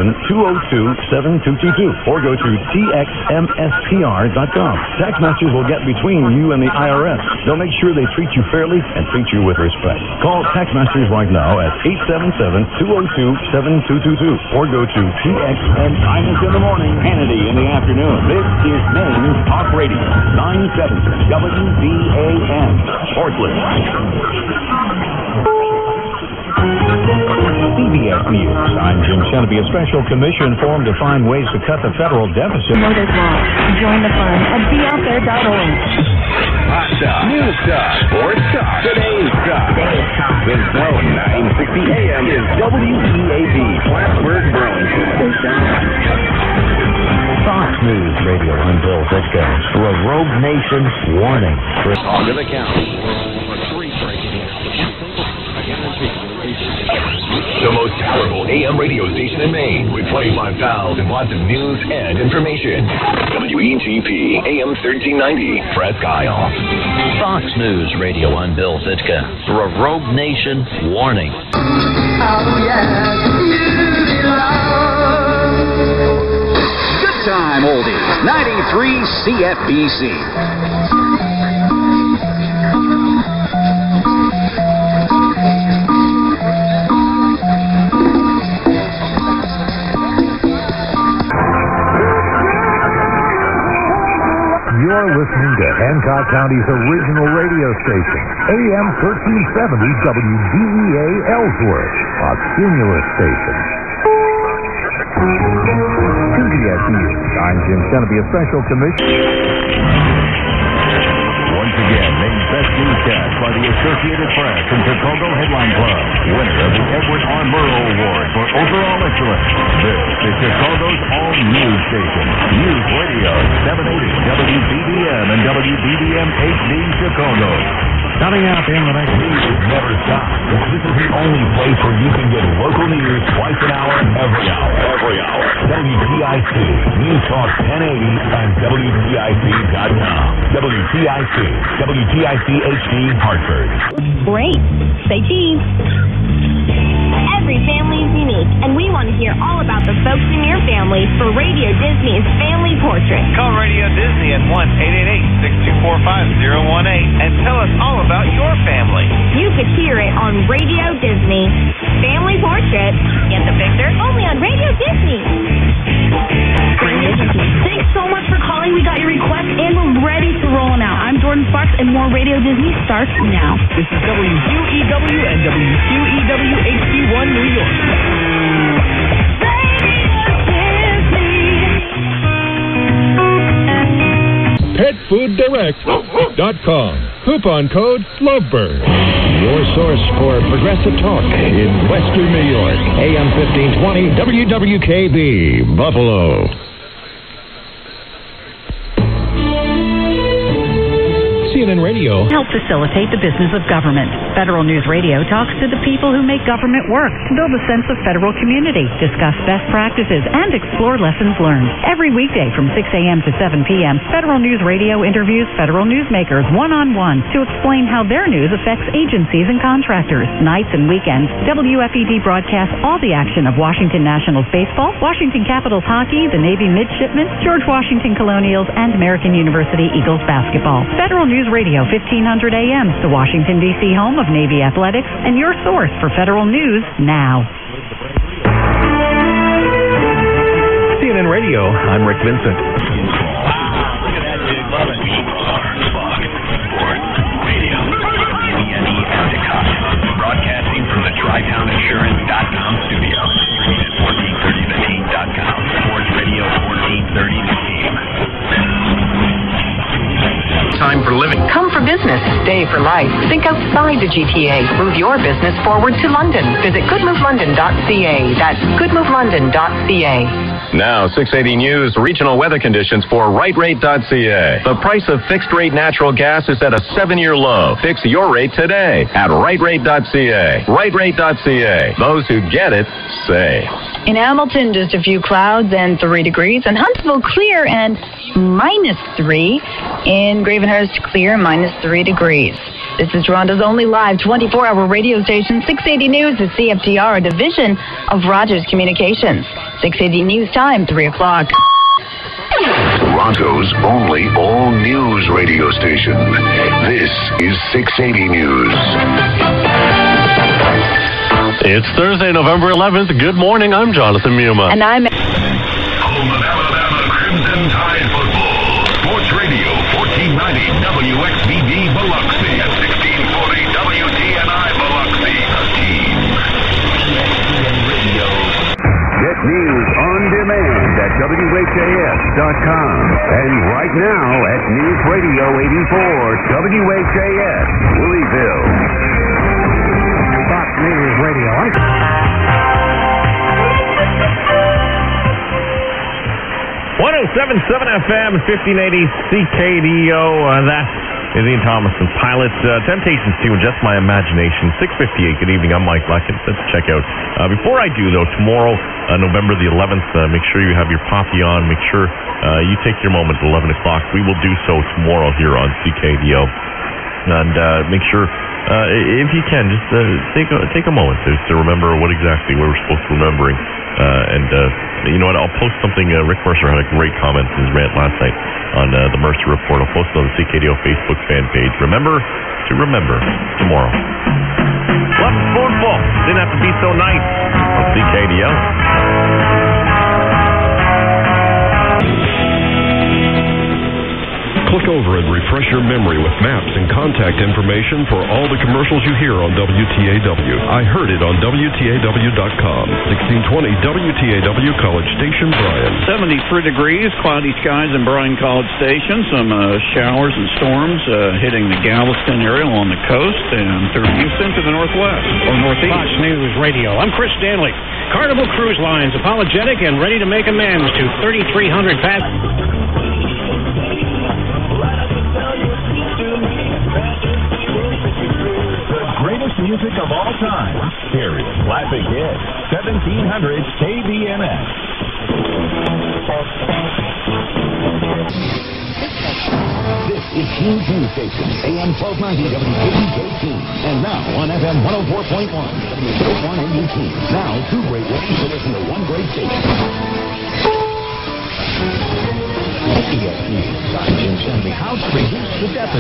727-202-7222 or go to txmspr.com. Tax Masters will get between you and the IRS. They'll make sure they treat you fairly and treat you with respect. Call Tax Masters right now at 877-202-7222 or go to TXM. Ines in the morning, Hannity in the afternoon. This is Maine's Talk Radio, 970 WBAN, Portland. CBS News. I'm Jim Sheneby. A special commission formed to find ways to cut the federal deficit. Motors Law. Join the fun at beouthere.org. Hot talk, news talk, sports talk, today's talk. With Zone 960 AM is WEAB, Plattsburgh Burlington. Fox News Radio on Bill Zitka for a Rogue Nation warning. On to the count. The most powerful AM radio station in Maine with 25,000 watts of news and information. WEGP AM 1390, Presque Isle. Fox News Radio on Bill Zitka for a Rogue Nation warning. Oh, yeah, you belong. Good time, oldies. 93 CFBC. You're listening to Hancock County's original radio station, AM 1370 WBEA Ellsworth, a Cumulus station. CBS News. I'm Jim Sheneby. A special commission. Once again, named Best Newscast by the Associated Press and Chicago Headline Club. Winner of the Edward R. Murrow Award for Overall Excellence. This is Chicago's all-news station. News Radio 780 WBBM and WBBM HD Chicago. Coming up in the next week, never stop. This is the only place where you can get local news twice an hour, every hour. WTIC, News Talk 1080 and WTIC.com. WTIC, WTIC HD Hartford. Great. Say cheese. Every family is unique, and we want to hear all about the folks in your family for Radio Disney's Family Portrait. Call Radio Disney at 1-888-6245-018 and tell us all about your family. You could hear it on Radio Disney Family Portrait. Get the picture only on Radio Disney. Thanks so much for calling. We got your request, and we're ready to roll now. I'm Jordan Sparks, and more Radio Disney starts now. This is WQEW and WQEW HD1 New York. PetFoodDirect.com. Coupon code Lovebird. Your source for progressive talk in Western New York. AM 1520 WWKB, Buffalo. CNN Radio. Help facilitate the business of government. Federal News Radio talks to the people who make government work to build a sense of federal community, discuss best practices, and explore lessons learned. Every weekday from 6 a.m. to 7 p.m., Federal News Radio interviews federal newsmakers one-on-one to explain how their news affects agencies and contractors. Nights and weekends, WFED broadcasts all the action of Washington Nationals baseball, Washington Capitals hockey, the Navy midshipmen, George Washington Colonials, and American University Eagles basketball. Federal News Radio 1500 AM, the Washington, D.C. home of Navy athletics, and your source for federal news now. CNN Radio, I'm Rick Vincent. Look at that, dude. Love it. Radio. CNE Endicott. Broadcasting from the TriTownInsurance.com studio. Streaming at 1430theteam.com. Sports Radio 1430 The Team. Time for living. Come for business, stay for life. Think outside the GTA. Move your business forward to London. Visit goodmovelondon.ca. That's goodmovelondon.ca. Now, 680 News regional weather conditions for RightRate.ca. The price of fixed-rate natural gas is at a 7-year low. Fix your rate today at RightRate.ca. RightRate.ca. Those who get it, say. In Hamilton, just a few clouds and 3 degrees. In Huntsville, clear and -3. In Gravenhurst, clear, -3 degrees. This is Toronto's only live 24-hour radio station, 680 News, the CFTR, a division of Rogers Communications. 680 News Time, 3 o'clock. Toronto's only all-news radio station. This is 680 News. It's Thursday, November 11th. Good morning. I'm Jonathan Muma. And I'm... Home of Alabama Crimson Tide football. Sports Radio 1490 WXVD Biloxi at 1640 WTNI Biloxi. The team. Get news on demand at WHAS.com. And right now at News Radio 84 WHAS, Louisville. Fox News Radio. 107.7 FM, 1580 CKDO. That is Ian Thomas and Pilot. Temptations to Just My Imagination. 6:58. Good evening. I'm Mike Luckett. Let's check out. Before I do, though, tomorrow, November the 11th, make sure you have your poppy on. Make sure you take your moment at 11 o'clock. We will do so tomorrow here on CKDO. And make sure, if you can, just take a moment to remember what exactly we're supposed to be remembering. And you know what? I'll post something. Rick Mercer had a great comment in his rant last night on the Mercer Report. I'll post it on the CKDO Facebook fan page. Remember to remember tomorrow. Love the spoonful. Didn't have to be so nice on CKDO. Click over and refresh your memory with maps and contact information for all the commercials you hear on WTAW. I heard it on WTAW.com. 1620 WTAW College Station, Bryan. 73 degrees, cloudy skies in Bryan College Station. Some showers and storms hitting the Galveston area along the coast and through Houston to the northwest or northeast. Fox News Radio. I'm Chris Stanley. Carnival Cruise Lines, apologetic and ready to make amends to 3,300 passengers. Music of all time. Period. Classic hit. 1700 KBMS. This is Huge News Station, AM 1290 WKBKT. And now on FM 104.1, W1 NUT. Now, two great ways to listen to one great station. ESPN. Jim Shanley House presents the death